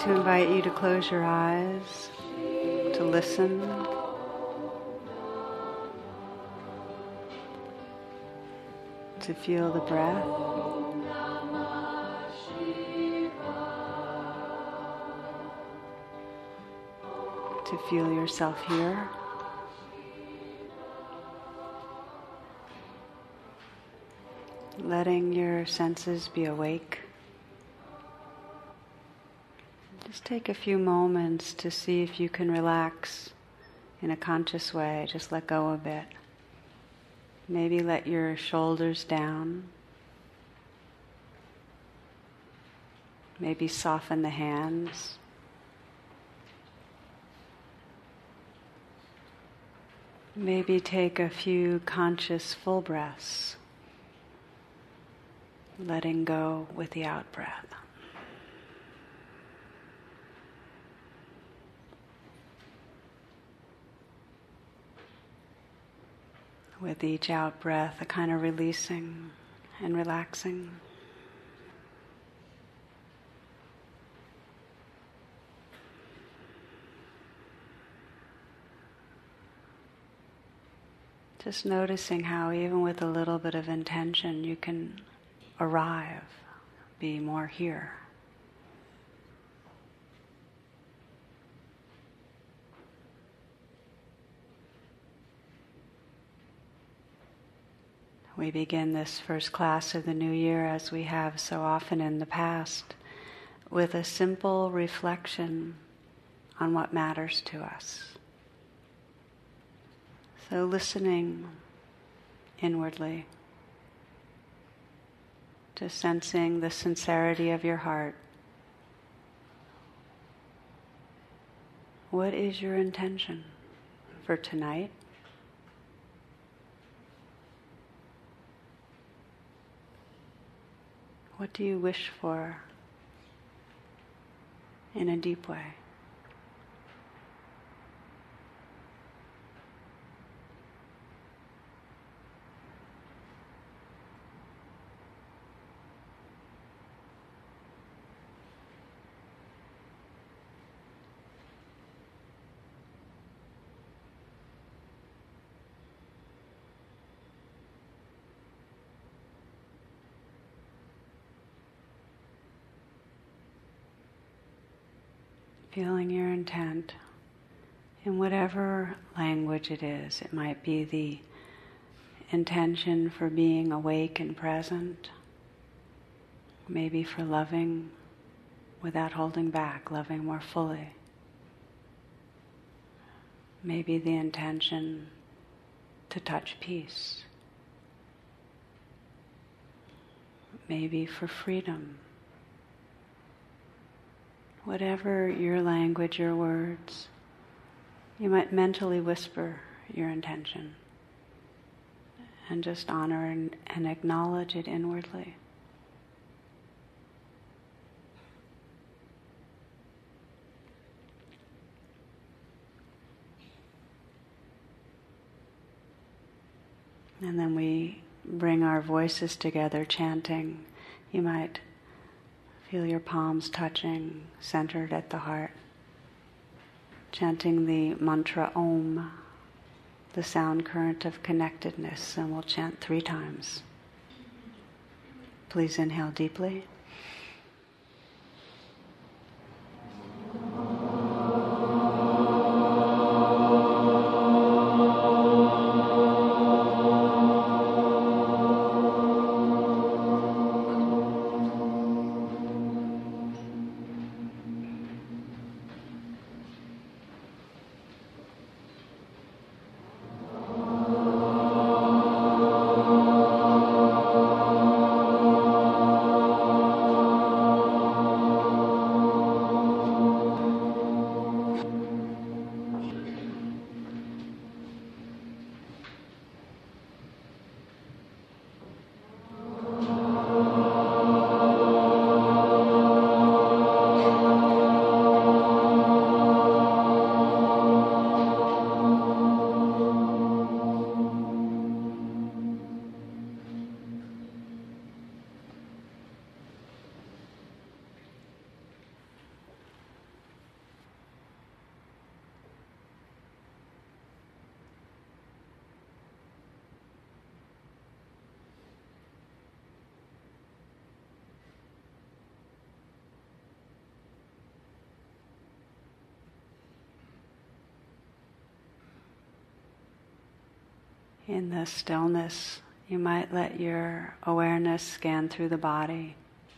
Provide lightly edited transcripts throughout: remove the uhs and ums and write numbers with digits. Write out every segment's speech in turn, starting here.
to invite you to close your eyes, to listen, to feel the breath, to feel yourself here. Letting your senses be awake. Just take a few moments to see if you can relax in a conscious way. Just let go a bit. Maybe let your shoulders down. Maybe soften the hands. Maybe take a few conscious full breaths, letting go with the out breath. With each out breath, a kind of releasing and relaxing. Just noticing how even with a little bit of intention you can arrive, be more here. We begin this first class of the new year, as we have so often in the past, with a simple reflection on what matters to us. So listening inwardly, just sensing the sincerity of your heart. What is your intention for tonight? What do you wish for in a deep way? Feeling your intent in whatever language it is. It might be the intention for being awake and present, maybe for loving without holding back, loving more fully. Maybe the intention to touch peace. Maybe for freedom. Whatever your language, your words, you might mentally whisper your intention and just honor and acknowledge it inwardly. And then we bring our voices together chanting. You might feel your palms touching, centered at the heart. Chanting the mantra Om, the sound current of connectedness, and we'll chant 3 times. Please inhale deeply. In the stillness, you might let your awareness scan through the body.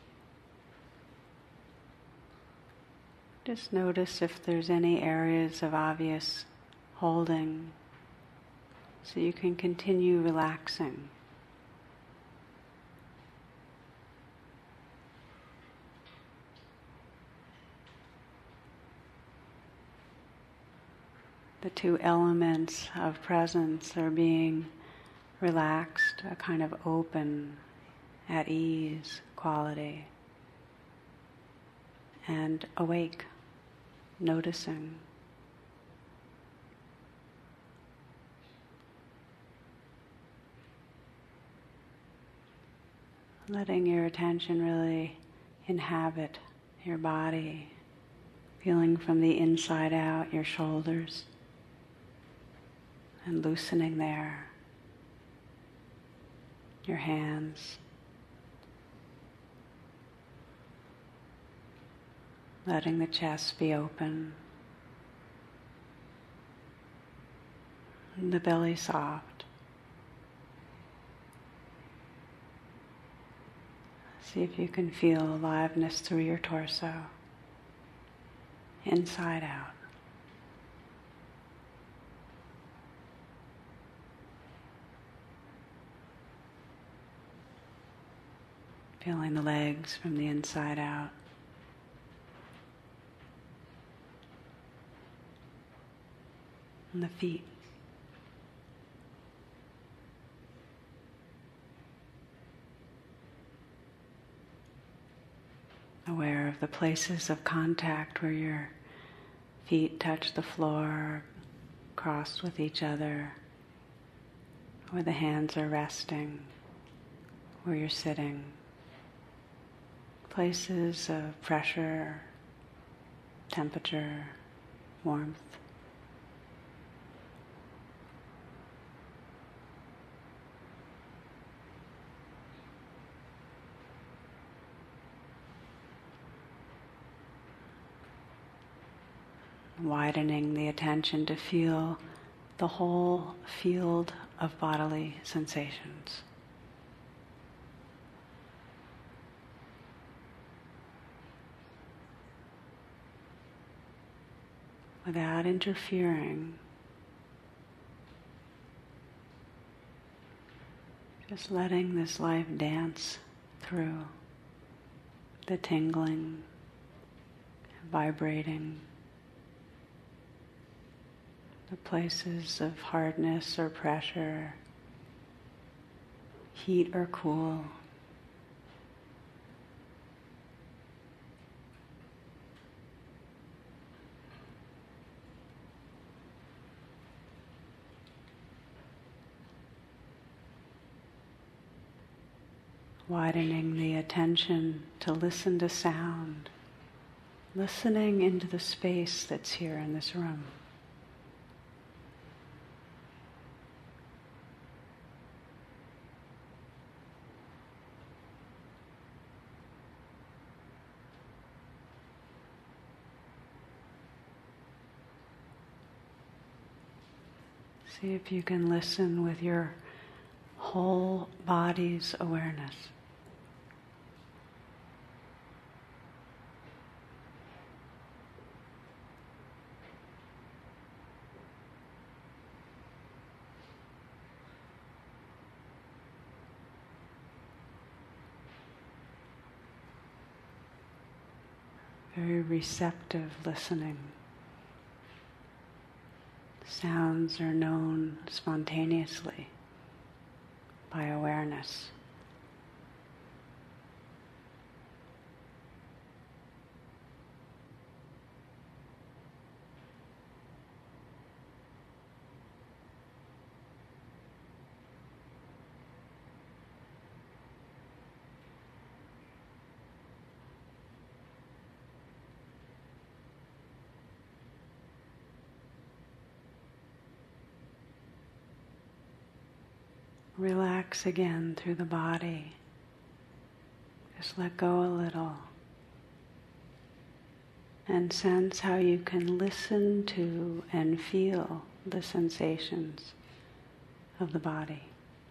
Just notice if there's any areas of obvious holding, so you can continue relaxing. The two elements of presence are being relaxed, a kind of open, at ease quality, and awake, noticing. Letting your attention really inhabit your body, feeling from the inside out your shoulders, and loosening there, your hands, letting the chest be open, and the belly soft. See if you can feel aliveness through your torso, inside out. Feeling the legs from the inside out. And the feet. Aware of the places of contact where your feet touch the floor, crossed with each other, where the hands are resting, where you're sitting. Places of pressure, temperature, warmth. Widening the attention to feel the whole field of bodily sensations. Without interfering, just letting this life dance through the tingling, vibrating, the places of hardness or pressure, heat or cool. Widening the attention to listen to sound, listening into the space that's here in this room. See if you can listen with your whole body's awareness. Very receptive listening. Sounds are known spontaneously by awareness. Relax again through the body. Just let go a little. And sense how you can listen to and feel the sensations of the body.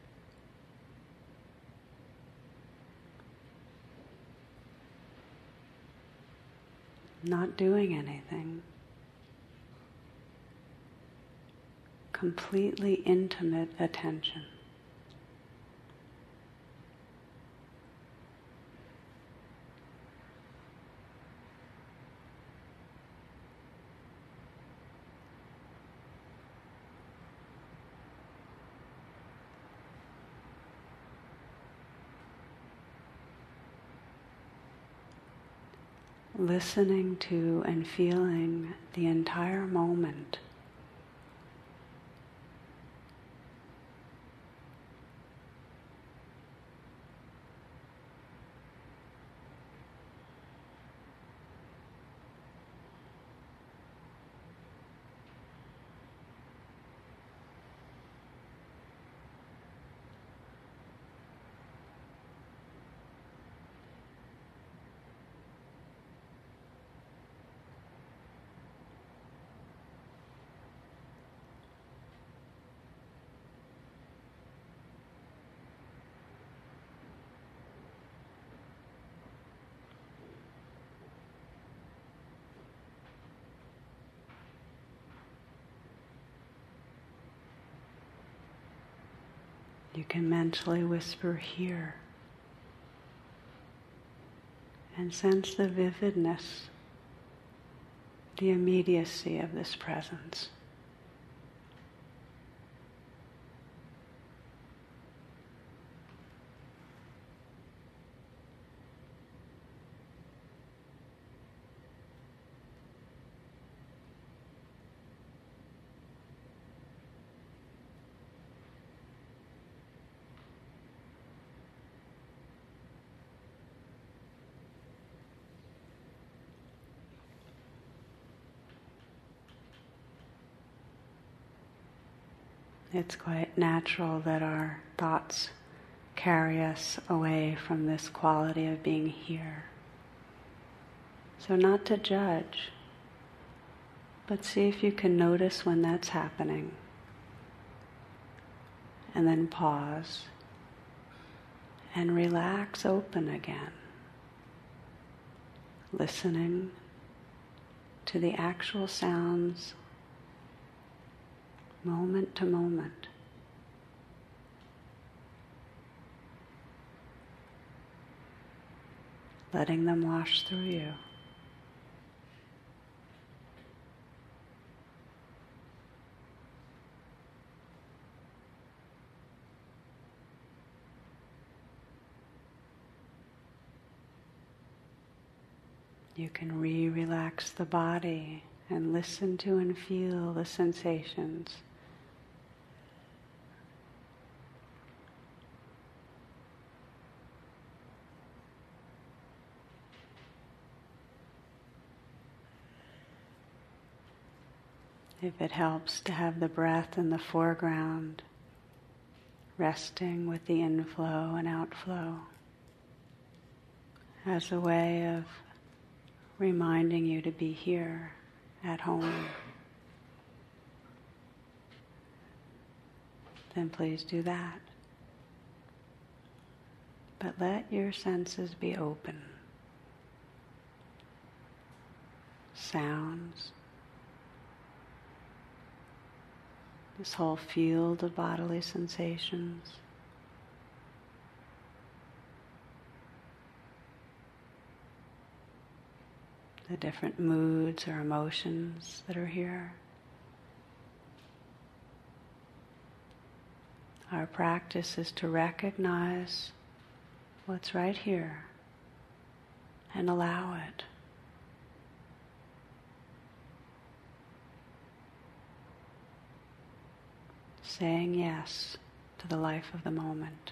Not doing anything. Completely intimate attention. Listening to and feeling the entire moment. You can mentally whisper here and sense the vividness, the immediacy of this presence. It's quite natural that our thoughts carry us away from this quality of being here. So not to judge, but see if you can notice when that's happening. And then pause and relax open again, listening to the actual sounds moment to moment. Letting them wash through you. You can relax the body and listen to and feel the sensations. If it helps to have the breath in the foreground, resting with the inflow and outflow as a way of reminding you to be here at home, then please do that. But let your senses be open. Sounds, this whole field of bodily sensations. The different moods or emotions that are here. Our practice is to recognize what's right here and allow it. Saying yes to the life of the moment.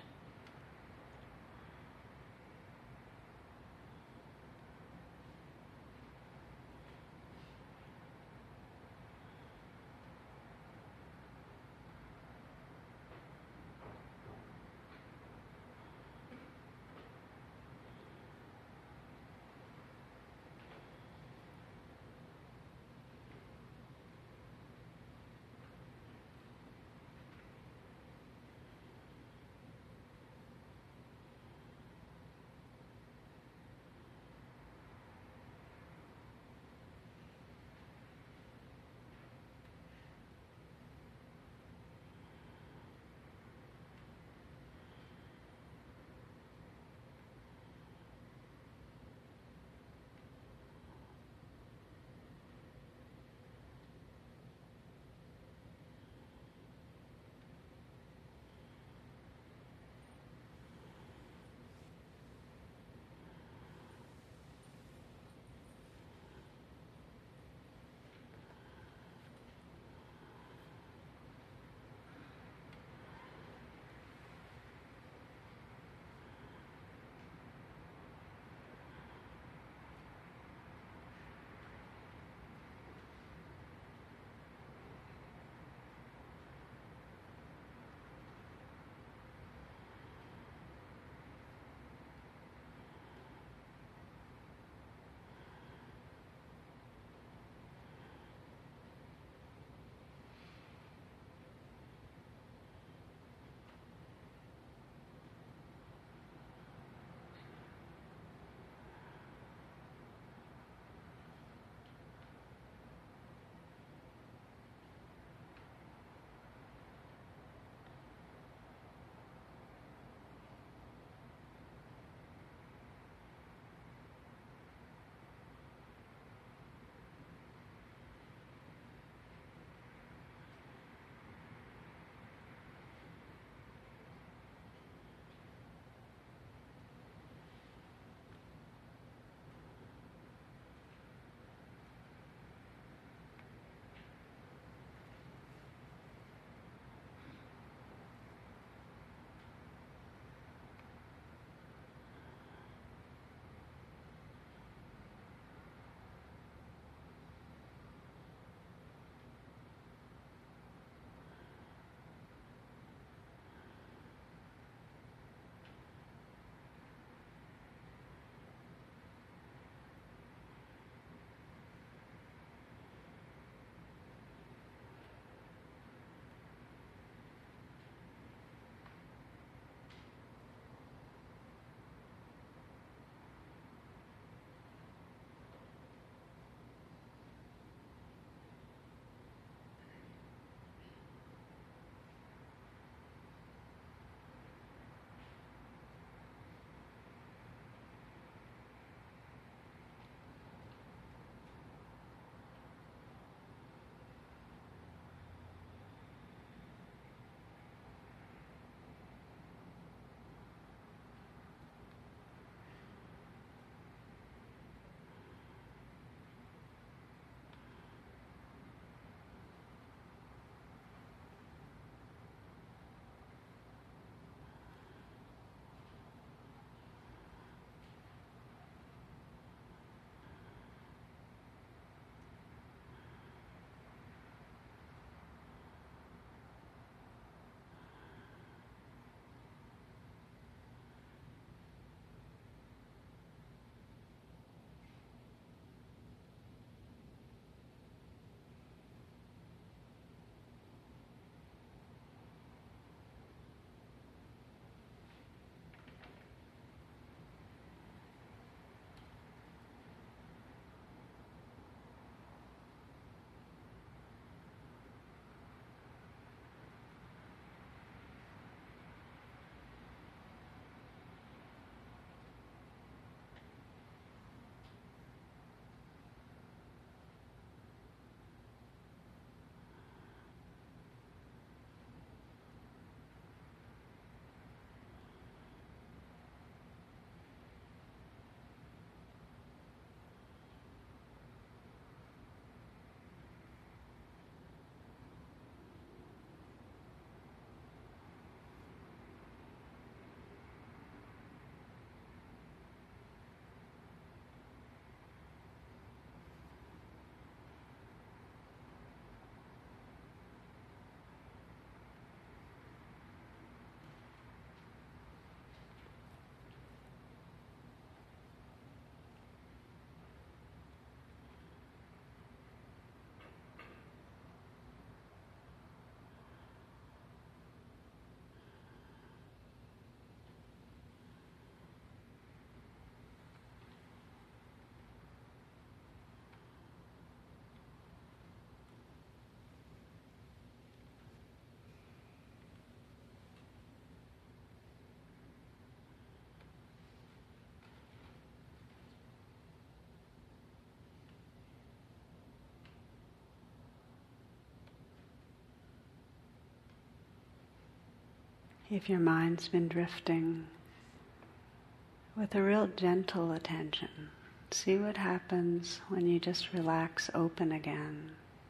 If your mind's been drifting, with a real gentle attention, see what happens when you just relax open again,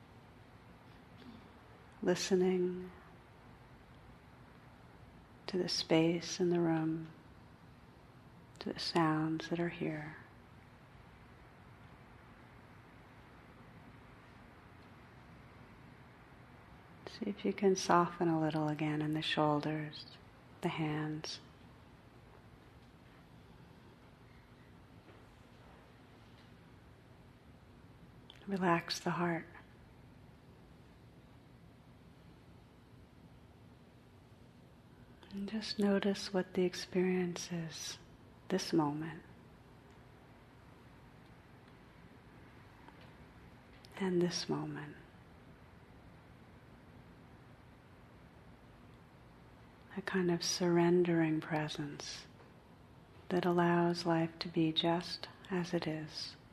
listening to the space in the room, to the sounds that are here. See if you can soften a little again in the shoulders, the hands. Relax the heart. And just notice what the experience is this moment. And this moment. A kind of surrendering presence that allows life to be just as it is.